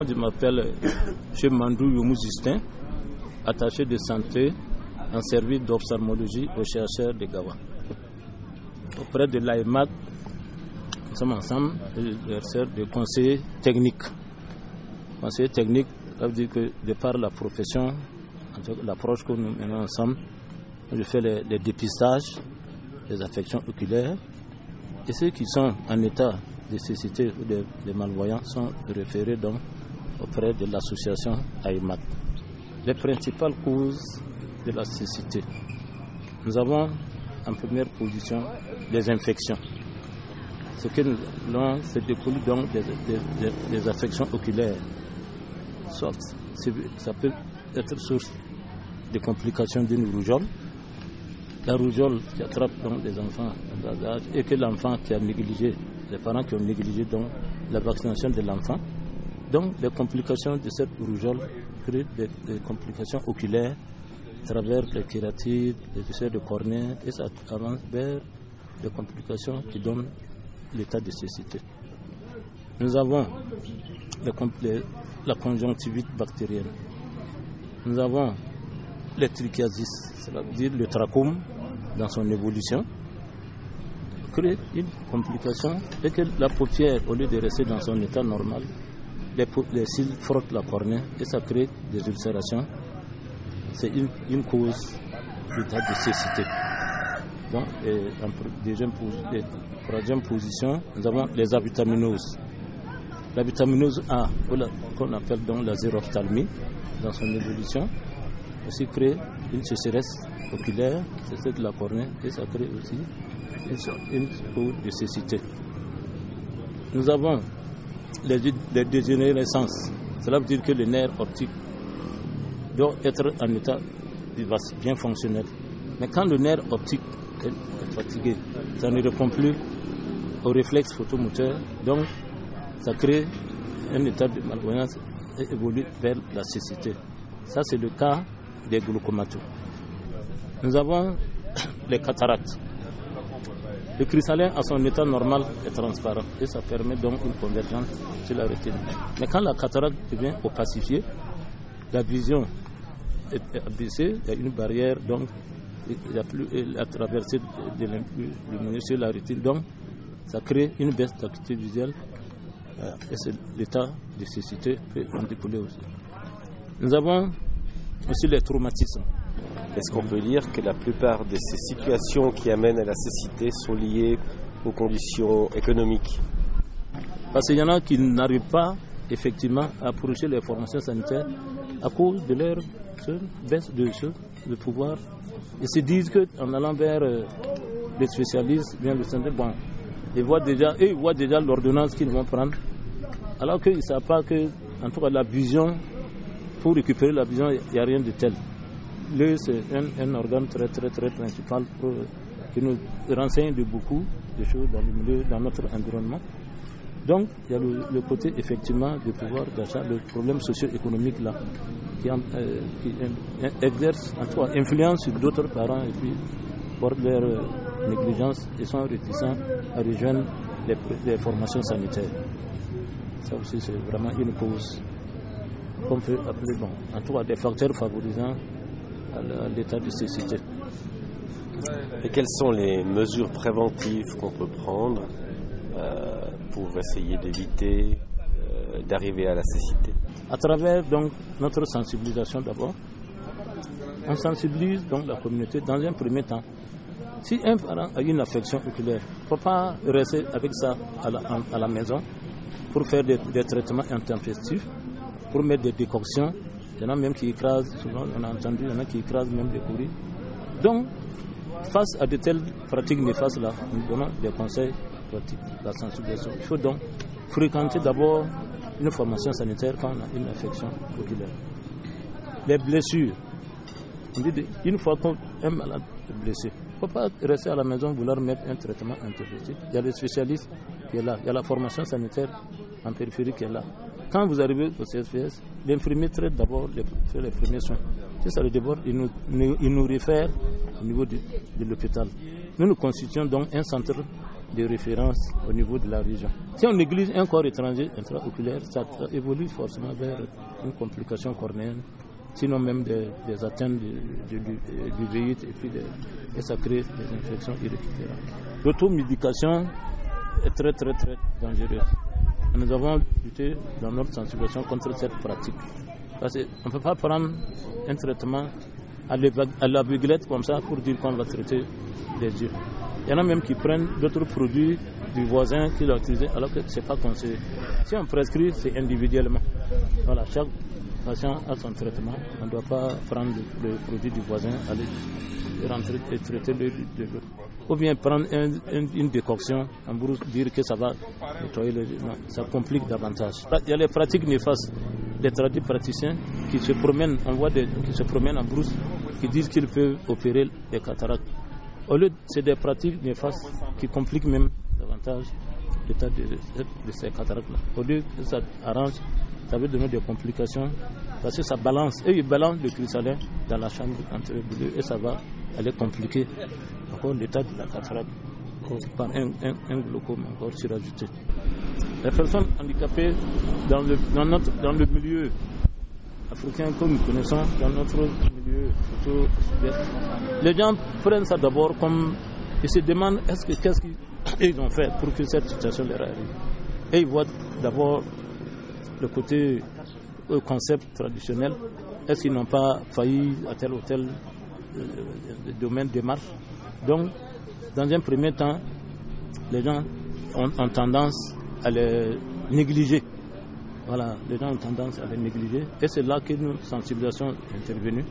Je m'appelle M. Mandou Youmou Justin, attaché de santé en service d'ophtalmologie au CHR de Gawa. Auprès de l'AEMAT, nous sommes ensemble, de conseillers techniques. Conseillers techniques, ça veut dire que de par la profession, l'approche que nous menons ensemble, je fais les dépistages des affections oculaires et ceux qui sont en état de cécité ou de malvoyants sont référés donc auprès de l'association AEMAT. Les principales causes de la cécité. Nous avons en première position les infections. Ce que nous avons, c'est découle donc des affections oculaires. Soit ça peut être source de complications d'une rougeole. La rougeole qui attrape donc des enfants en bas âge et que l'enfant qui a négligé, les parents qui ont négligé donc la vaccination de l'enfant. Donc les complications de cette rougeole créent des complications oculaires à travers les kératites, les ulcères de cornée et ça avance vers des complications qui donnent l'état de cécité. Nous avons la conjonctivite bactérienne. Nous avons les trichiasis, c'est-à-dire le trachome dans son évolution, crée une complication et que la paupière, au lieu de rester dans son état normal, les cils frottent la cornée et ça crée des ulcérations. C'est une cause d'état de cécité. Donc, en troisième position, nous avons les avitaminoses. La vitaminose A, qu'on appelle donc la zérophtalmie, dans son évolution, aussi crée une sécheresse oculaire, c'est de la cornée, et ça crée aussi une cause de cécité. Nous avons les dégénérescences. Cela veut dire que le nerf optique doit être en état bien fonctionnel. Mais quand le nerf optique est fatigué, ça ne répond plus au réflexe photomoteur, donc ça crée un état de malvoyance et évolue vers la cécité. Ça, c'est le cas des glaucomatoses. Nous avons les cataractes. Le cristallin, à son état normal, est transparent et ça permet donc une convergence sur la rétine. Mais quand la cataracte devient opacifiée, la vision est abaissée, il y a une barrière, donc il n'y a plus la traversée de l'influx sur la rétine. Donc, ça crée une baisse d'acuité visuelle et c'est l'état de cécité peut en découler aussi. Nous avons aussi les traumatismes. Est-ce qu'on peut dire que la plupart de ces situations qui amènent à la cécité sont liées aux conditions économiques? Parce qu'il y en a qui n'arrivent pas effectivement à approcher les formations sanitaires à cause de leur baisse de pouvoir. Ils se disent qu'en allant vers les spécialistes, bien le santé, bon, ils voient déjà l'ordonnance qu'ils vont prendre, alors qu'ils ne savent pas que, en tout cas, la vision, pour récupérer la vision, il n'y a rien de tel. L'œil, c'est un organe très, très, très principal qui nous renseigne de beaucoup de choses dans le milieu, dans notre environnement. Donc, il y a le côté, effectivement, du pouvoir d'achat, le problème socio-économique là, qui exerce, en tout cas, influence sur d'autres parents et puis portent leur négligence et sont réticents à rejoindre les formations sanitaires. Ça aussi, c'est vraiment une cause qu'on peut appeler, bon, en tout cas, des facteurs favorisant à l'état de cécité. Et quelles sont les mesures préventives qu'on peut prendre pour essayer d'éviter d'arriver à la cécité? À travers donc notre sensibilisation d'abord, on sensibilise donc la communauté dans un premier temps. Si un parent a une affection oculaire, il ne faut pas rester avec ça à la maison pour faire des traitements intempestifs, pour mettre des décoctions. Il y en a même qui écrasent, souvent on a entendu, il y en a qui écrasent même des courriers. Donc, face à de telles pratiques néfastes là, nous donnons des conseils pratiques, la sensibilisation. Il faut donc fréquenter d'abord une formation sanitaire quand on a une affection oculaire. Les blessures. On dit une fois qu'un malade est blessé, il ne faut pas rester à la maison vouloir mettre un traitement intempestif. Il y a les spécialistes qui est là, il y a la formation sanitaire en périphérie qui est là. Quand vous arrivez au CSPS, l'infirmier traite d'abord fait les premiers soins. Si ça le déborde, il nous réfère au niveau de l'hôpital. Nous constituons donc un centre de référence au niveau de la région. Si on néglige un corps étranger intraoculaire, ça évolue forcément vers une complication cornéenne, sinon même des atteintes du véhite et ça crée des infections irrécupérables. L'automédication est très très très dangereuse. Nous avons lutté dans notre sensibilisation contre cette pratique. Parce qu'on ne peut pas prendre un traitement à l'aveuglette comme ça pour dire qu'on va traiter les yeux. Il y en a même qui prennent d'autres produits du voisin qui l'ont utilisé alors que ce n'est pas conseillé. Si on prescrit, c'est individuellement. Voilà, chaque patient a son traitement. On ne doit pas prendre le produit du voisin, aller rentrer et traiter le de l'autre. Ou bien prendre une décoction en brousse, dire que ça va nettoyer le... Non, ça complique davantage. Il y a les pratiques néfastes des praticiens qui se promènent, qui se promènent en brousse, qui disent qu'ils peuvent opérer les cataractes. Au lieu, c'est des pratiques néfastes qui compliquent même davantage l'état de ces cataractes-là. Au lieu que ça arrange, ça veut donner des complications parce que ça balance. Et ils balancent le cristallin dans la chambre entre les deux et ça va aller compliquer encore l'état de la cataracte par un glaucome encore surajouté. Les personnes handicapées dans le milieu africain que nous connaissons, dans notre milieu plutôt sud-est, les gens prennent ça d'abord comme ils se demandent qu'est-ce qu'ils ont fait pour que cette situation leur arrive. Et ils voient d'abord le côté concept traditionnel. Est-ce qu'ils n'ont pas failli à tel ou tel domaine de marche? Donc, dans un premier temps, les gens ont tendance à les négliger. Voilà, les gens ont tendance à les négliger. Et c'est là que notre sensibilisation est intervenue.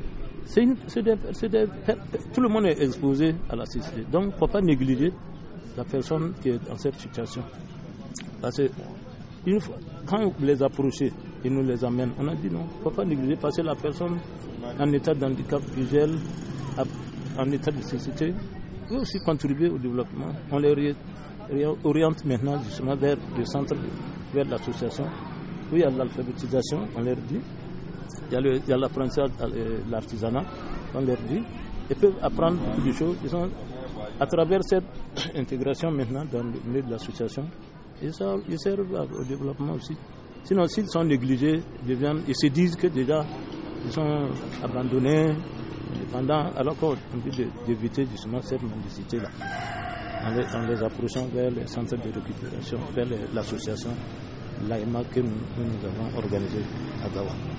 Tout le monde est exposé à la cécité. Donc, il ne faut pas négliger la personne qui est dans cette situation. Parce que quand vous les approchez et nous les amènent, on a dit non, il ne faut pas négliger parce que la personne en état d'handicap visuel, en état de cécité, peut aussi contribuer au développement. On les oriente maintenant justement vers le centre, vers l'association, où il y a l'alphabétisation, on leur dit, il y a l'apprentissage de l'artisanat, on leur dit, ils peuvent apprendre beaucoup de choses. Ils sont, à travers cette intégration maintenant dans le milieu de l'association, ils servent au développement aussi. Sinon, s'ils sont négligés, ils se disent que déjà, ils sont abandonnés, indépendants, alors qu'on dit d'éviter justement cette mendicité-là, en les approchant vers les centres de récupération, vers l'association l'AEMA que nous avons organisée à Gawa.